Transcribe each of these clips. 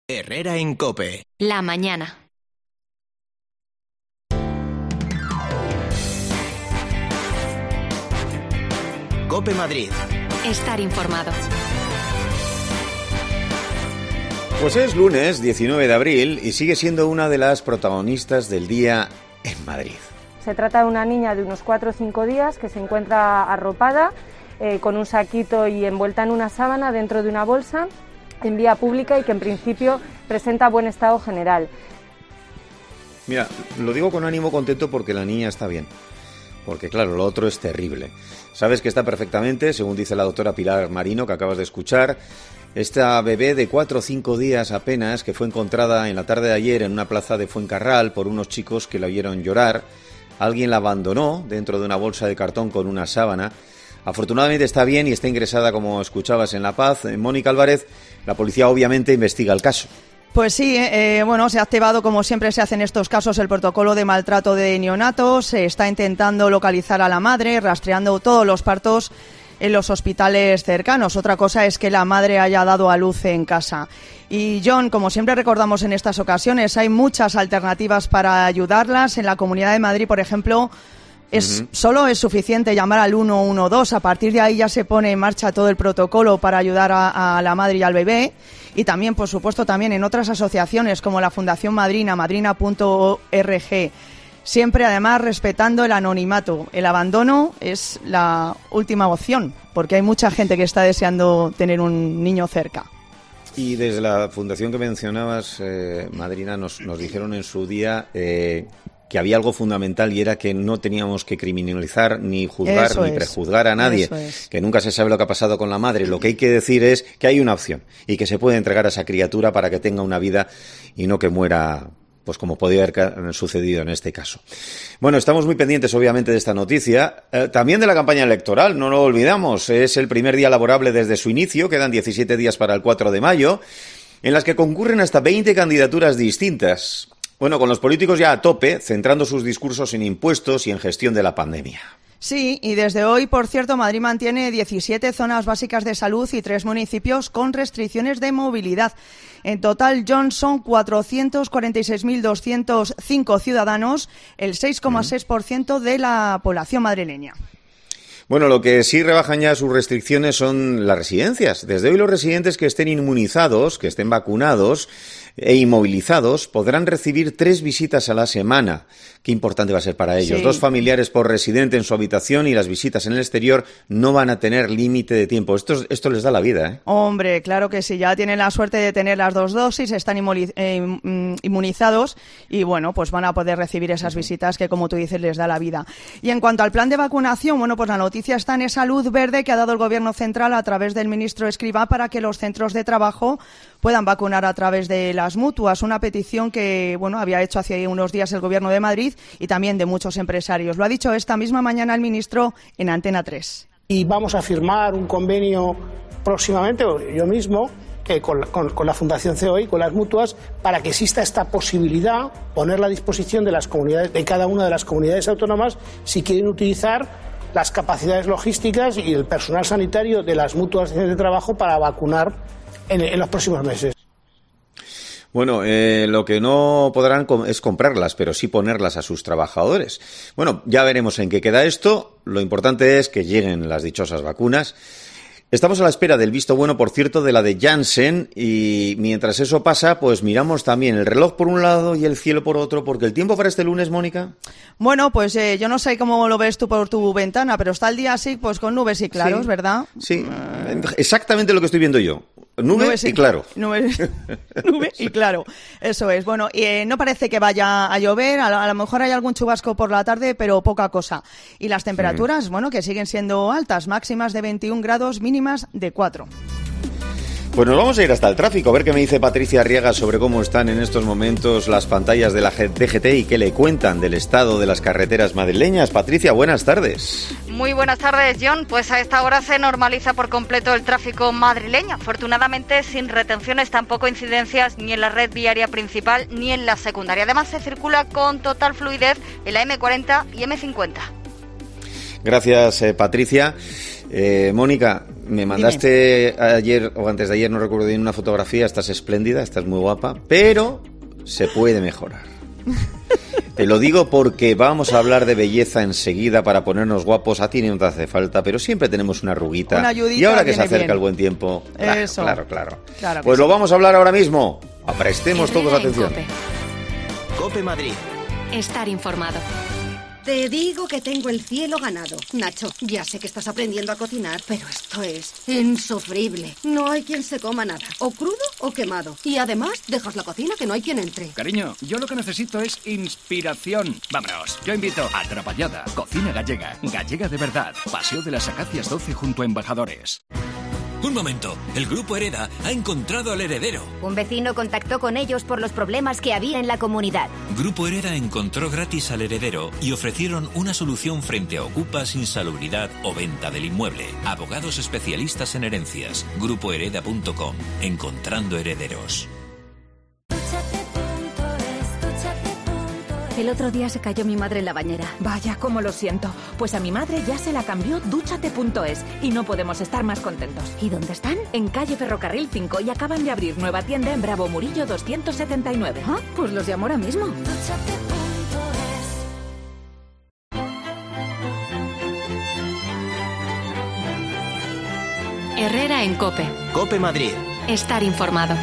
Herrera en COPE. La mañana. COPE Madrid. Estar informado. Pues es lunes 19 de abril y sigue siendo una de las protagonistas del día en Madrid. Se trata de una niña de unos 4 o 5 días que se encuentra arropada con un saquito y envuelta en una sábana dentro de una bolsa en vía pública y que en principio presenta buen estado general. Mira, lo digo con ánimo contento porque la niña está bien. Porque claro, lo otro es terrible. Sabes que está perfectamente, según dice la doctora Pilar Marino, que acabas de escuchar. Esta bebé de 4 o 5 días apenas, que fue encontrada en la tarde de ayer en una plaza de Fuencarral por unos chicos que la oyeron llorar. Alguien la abandonó dentro de una bolsa de cartón con una sábana. Afortunadamente está bien y está ingresada, como escuchabas, en La Paz. Mónica Álvarez, la policía obviamente investiga el caso. Pues sí, se ha activado, como siempre se hace en estos casos, el protocolo de maltrato de neonatos. Se está intentando localizar a la madre, rastreando todos los partos en los hospitales cercanos. Otra cosa es que la madre haya dado a luz en casa. Y John, como siempre recordamos en estas ocasiones, hay muchas alternativas para ayudarlas. En la Comunidad de Madrid, por ejemplo, solo es suficiente llamar al 112. A partir de ahí ya se pone en marcha todo el protocolo para ayudar a la madre y al bebé. Y también, por supuesto, también en otras asociaciones como la Fundación Madrina, madrina.org. Siempre, además, respetando el anonimato. El abandono es la última opción, porque hay mucha gente que está deseando tener un niño cerca. Y desde la fundación que mencionabas, Madrina, nos dijeron en su día que había algo fundamental y era que no teníamos que criminalizar ni juzgar ni prejuzgar a nadie, que nunca se sabe lo que ha pasado con la madre. Lo que hay que decir es que hay una opción y que se puede entregar a esa criatura para que tenga una vida y no que muera, pues como podía haber sucedido en este caso. Bueno, estamos muy pendientes obviamente de esta noticia, también de la campaña electoral, no lo olvidamos, es el primer día laborable desde su inicio, quedan 17 días para el 4 de mayo, en las que concurren hasta 20 candidaturas distintas. Bueno, con los políticos ya a tope, centrando sus discursos en impuestos y en gestión de la pandemia. Sí, y desde hoy, por cierto, Madrid mantiene 17 zonas básicas de salud y 3 municipios con restricciones de movilidad. En total, John, son 446.205 ciudadanos, el 6,6% de la población madrileña. Bueno, lo que sí rebajan ya sus restricciones son las residencias. Desde hoy los residentes que estén inmunizados, que estén vacunados e inmovilizados podrán recibir 3 visitas a la semana. Qué importante va a ser para ellos. Sí. 2 familiares por residente en su habitación y las visitas en el exterior no van a tener límite de tiempo. Esto les da la vida, ¿eh? Hombre, claro que sí. Ya tienen la suerte de tener las 2 dosis, están inmunizados y, bueno, pues van a poder recibir esas visitas que, como tú dices, les da la vida. Y en cuanto al plan de vacunación, bueno, pues la noticia está en esa luz verde que ha dado el Gobierno central a través del ministro Escrivá para que los centros de trabajo puedan vacunar a través de las mutuas. Una petición que, bueno, había hecho hace unos días el Gobierno de Madrid y también de muchos empresarios. Lo ha dicho esta misma mañana el ministro en Antena 3. Y vamos a firmar un convenio próximamente, yo mismo, con la Fundación COI, con las mutuas, para que exista esta posibilidad, ponerla a disposición de las comunidades, de cada una de las comunidades autónomas, si quieren utilizar las capacidades logísticas y el personal sanitario de las mutuas de trabajo para vacunar en los próximos meses. Bueno, lo que no podrán es comprarlas, pero sí ponerlas a sus trabajadores. Bueno, ya veremos en qué queda esto. Lo importante es que lleguen las dichosas vacunas. Estamos a la espera del visto bueno, por cierto, de la de Janssen, y mientras eso pasa, pues miramos también el reloj por un lado y el cielo por otro, porque el tiempo para este lunes, Mónica. Bueno, pues yo no sé cómo lo ves tú por tu ventana, pero está el día así, pues con nubes y claros, sí, ¿verdad? Sí, exactamente lo que estoy viendo yo. Nubes y claro. Nube y claro, eso es. Bueno, no parece que vaya a llover, a lo mejor hay algún chubasco por la tarde, pero poca cosa. Y las temperaturas, bueno, que siguen siendo altas, máximas de 21 grados, mínimas de 4. Pues nos vamos a ir hasta el tráfico, a ver qué me dice Patricia Arriaga sobre cómo están en estos momentos las pantallas de la DGT y qué le cuentan del estado de las carreteras madrileñas. Patricia, buenas tardes. Muy buenas tardes, John. Pues a esta hora se normaliza por completo el tráfico madrileño. Afortunadamente, sin retenciones, tampoco incidencias ni en la red viaria principal ni en la secundaria. Además, se circula con total fluidez en la M40 y M50. Gracias, Patricia. Mónica, me mandaste ayer o antes de ayer, no recuerdo bien, una fotografía. Estás espléndida, estás muy guapa, pero se puede mejorar. Te lo digo porque vamos a hablar de belleza enseguida para ponernos guapos. A ti no te hace falta, pero siempre tenemos una arruguita. Una ayudita, y ahora que se acerca bien el buen tiempo, Eso. claro. Sí. Pues lo vamos a hablar ahora mismo. Prestemos todos atención. COPE. Cope Madrid. Estar informado. Te digo que tengo el cielo ganado. Nacho, ya sé que estás aprendiendo a cocinar, pero esto es insufrible. No hay quien se coma nada, o crudo o quemado. Y además, dejas la cocina que no hay quien entre. Cariño, yo lo que necesito es inspiración. Vámonos, yo invito a Atrapallada, cocina gallega. Gallega de verdad. Paseo de las Acacias 12 junto a Embajadores. Un momento, el Grupo Hereda ha encontrado al heredero. Un vecino contactó con ellos por los problemas que había en la comunidad. Grupo Hereda encontró gratis al heredero y ofrecieron una solución frente a ocupas, insalubridad o venta del inmueble. Abogados especialistas en herencias. Grupohereda.com. Encontrando herederos. El otro día se cayó mi madre en la bañera. Vaya, cómo lo siento. Pues a mi madre ya se la cambió Dúchate.es y no podemos estar más contentos. ¿Y dónde están? En calle Ferrocarril 5 y acaban de abrir nueva tienda en Bravo Murillo 279. Ah, pues los llamo ahora mismo. Herrera en COPE. Cope Madrid. Estar informado.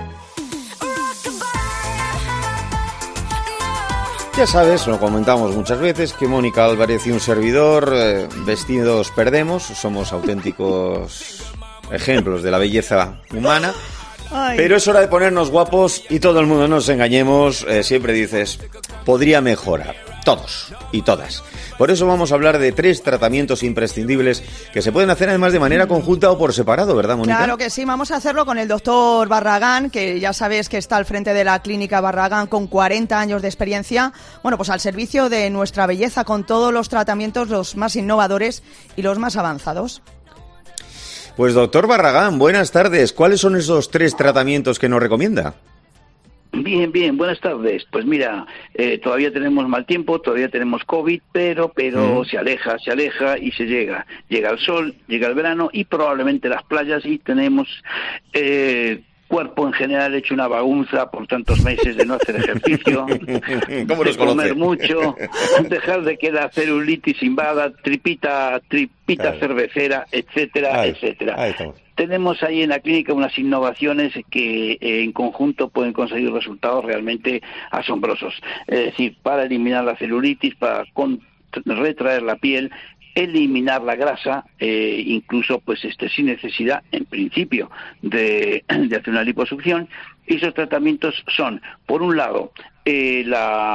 Ya sabes, lo comentamos muchas veces, que Mónica Álvarez y un servidor, vestidos perdemos, somos auténticos ejemplos de la belleza humana. Ay. Pero es hora de ponernos guapos y todo el mundo, no nos engañemos, siempre dices, podría mejorar, todos y todas. Por eso vamos a hablar de 3 tratamientos imprescindibles que se pueden hacer además de manera conjunta o por separado, ¿verdad, Mónica? Claro que sí, vamos a hacerlo con el doctor Barragán, que ya sabes que está al frente de la clínica Barragán con 40 años de experiencia, bueno, pues al servicio de nuestra belleza con todos los tratamientos, los más innovadores y los más avanzados. Pues doctor Barragán, buenas tardes. ¿Cuáles son esos 3 tratamientos que nos recomienda? Bien, buenas tardes. Pues mira, todavía tenemos mal tiempo, todavía tenemos COVID, pero se aleja y se llega. Llega el sol, llega el verano y probablemente las playas y tenemos cuerpo en general hecho una bagunza por tantos meses de no hacer ejercicio, de comer mucho, dejar de que la celulitis invada, tripita claro, cervecera, etcétera, etcétera. Tenemos ahí en la clínica unas innovaciones que en conjunto pueden conseguir resultados realmente asombrosos. Es decir, para eliminar la celulitis, para retraer la piel, eliminar la grasa, incluso pues sin necesidad, en principio, de hacer una liposucción. Y esos tratamientos son, por un lado, el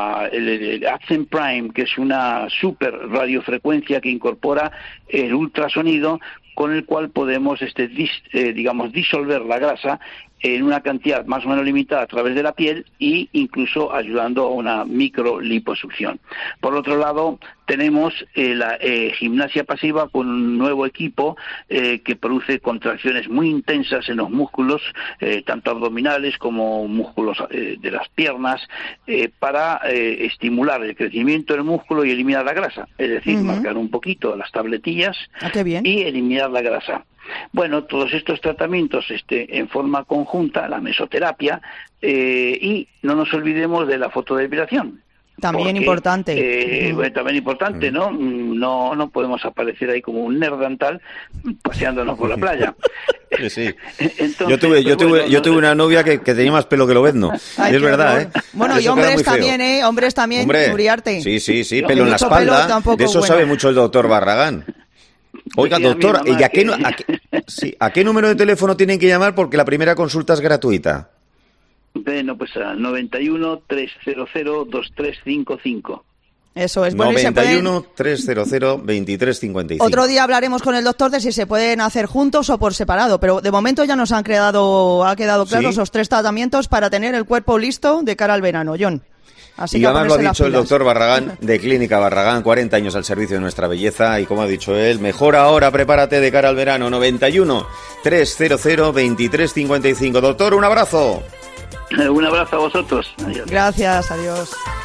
Accent Prime, que es una super radiofrecuencia que incorpora el ultrasonido, con el cual podemos, disolver la grasa en una cantidad más o menos limitada a través de la piel e incluso ayudando a una microliposucción. Por otro lado, tenemos la gimnasia pasiva con un nuevo equipo que produce contracciones muy intensas en los músculos, tanto abdominales como músculos de las piernas, para estimular el crecimiento del músculo y eliminar la grasa. Es decir, marcar un poquito las tabletillas y eliminar la grasa. Bueno, todos estos tratamientos en forma conjunta, la mesoterapia, y no nos olvidemos de la fotodepilación. También importante. Bueno, también importante, ¿no? No podemos aparecer ahí como un nerdantal paseándonos por la playa. Sí. Entonces, yo tuve una novia que tenía más pelo que Lobezno. Ay, es verdad, ¿eh? Bueno, eso y hombres también, Hombres también, Uriarte. Sí, pelo en la espalda. De eso sabe mucho el doctor Barragán. Oiga, doctor, ¿y a qué número de teléfono tienen que llamar? Porque la primera consulta es gratuita. Bueno, pues a 91-300-2355. Eso es. 91-300-2355. Otro día hablaremos con el doctor de si se pueden hacer juntos o por separado, pero de momento ya nos ha quedado claro esos 3 tratamientos para tener el cuerpo listo de cara al verano, John. Así y que además lo ha dicho el doctor Barragán, de Clínica Barragán, 40 años al servicio de nuestra belleza, y como ha dicho él, mejor ahora, prepárate de cara al verano. 91-300-2355. Doctor, un abrazo. Un abrazo a vosotros. Adiós. Gracias, adiós.